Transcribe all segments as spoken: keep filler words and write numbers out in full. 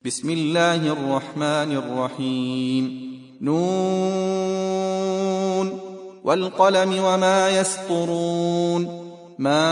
بسم الله الرحمن الرحيم. نون والقلم وما يسطرون. ما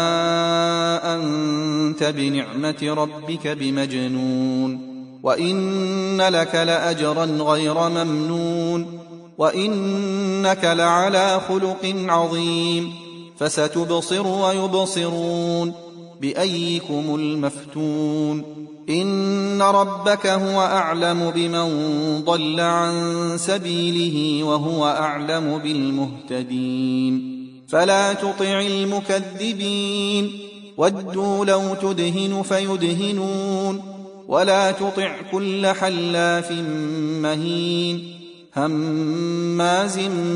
أنت بنعمة ربك بمجنون. وإن لك لأجرا غير ممنون. وإنك لعلى خلق عظيم. فستبصر ويبصرون بأيكم المفتون. إن ربك هو أعلم بمن ضل عن سبيله وهو أعلم بالمهتدين. فلا تطع المكذبين. ودوا لو تدهن فيدهنون. ولا تطع كل حلاف مهين هماز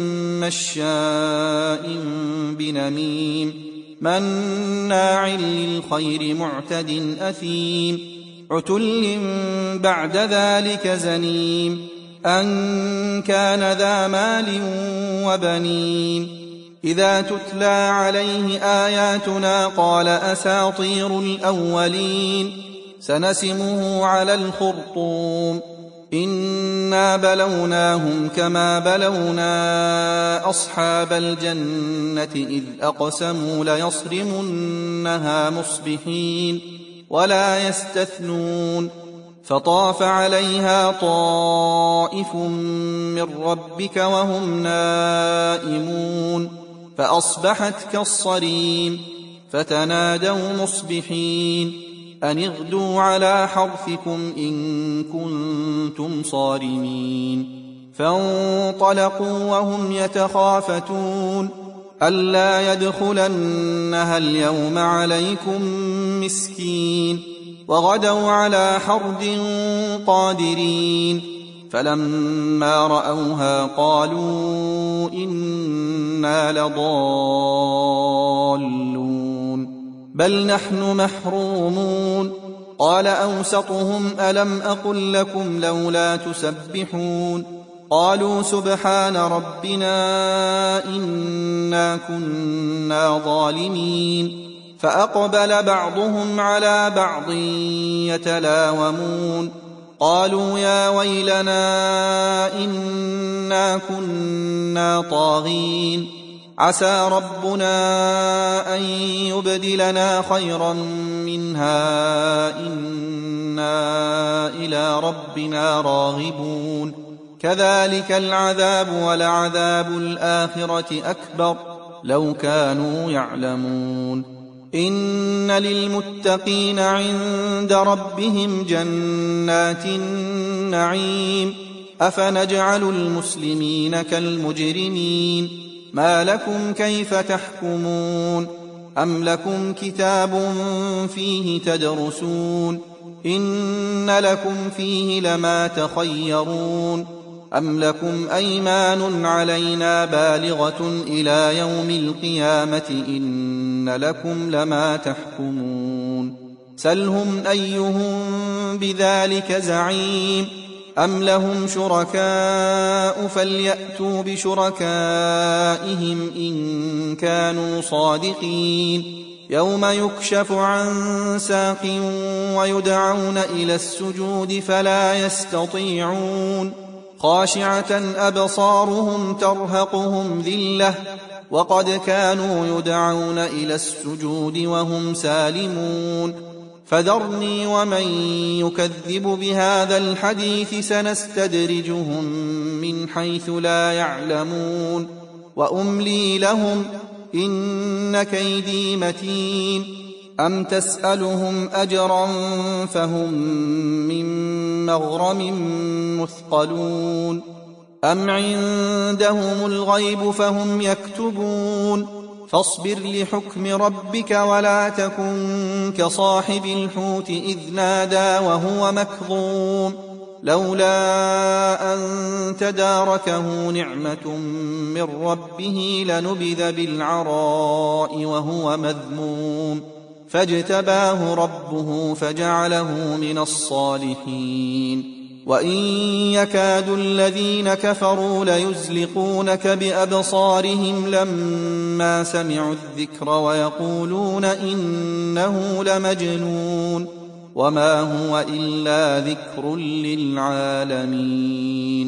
مشاء بنميم مناع للخير معتد أثيم عتل بعد ذلك زنيم أن كان ذا مال وبنين. إذا تتلى عليه آياتنا قال أساطير الأولين. سنسمه على الخرطوم. إنا بلوناهم كما بلونا أصحاب الجنة إذ أقسموا ليصرمنها مصبحين ولا يستثنون. فطاف عليها طائف من ربك وهم نائمون فأصبحت كالصريم. فتنادوا مصبحين أن اغدوا على حرثكم إن كنتم صارمين. فانطلقوا وهم يتخافتون ألا يدخلنها اليوم عليكم مسكين. وغدوا على حرد قادرين. فلما رأوها قالوا إنا لضالون بل نحن محرومون. قال أوسطهم ألم أقل لكم لولا تسبحون. قالوا سبحان ربنا إنا كنا ظالمين. فأقبل بعضهم على بعض يتلاومون قالوا يا ويلنا إنا كنا طاغين. عسى ربنا أن يبدلنا خيرا منها إنا إلى ربنا راغبون. كذلك العذاب ولعذاب الآخرة أكبر لو كانوا يعلمون. إن للمتقين عند ربهم جنات النعيم. أفنجعل المسلمين كالمجرمين ما لكم كيف تحكمون. أم لكم كتاب فيه تدرسون إن لكم فيه لما تخيرون. أم لكم أيمان علينا بالغة إلى يوم القيامة إن لكم لما تحكمون. سلهم أيهم بذلك زعيم. أم لهم شركاء فليأتوا بشركائهم إن كانوا صادقين. يوم يكشف عن ساق ويدعون إلى السجود فلا يستطيعون. خاشعة أبصارهم ترهقهم ذلة وقد كانوا يدعون إلى السجود وهم سالمون. فذرني ومن يكذب بهذا الحديث سنستدرجهم من حيث لا يعلمون وأملي لهم إن كيدي متين. أم تسألهم أجرا فهم من مغرم مثقلون. أم عندهم الغيب فهم يكتبون. فاصبر لحكم ربك ولا تكن كصاحب الحوت إذ نادى وهو مكظوم لولا أن تداركه نعمة من ربه لنبذ بالعراء وهو مذموم فاجتباه ربه فجعله من الصالحين. وإن يكاد الذين كفروا ليزلقونك بأبصارهم لما سمعوا الذكر ويقولون إنه لمجنون وما هو إلا ذكر للعالمين.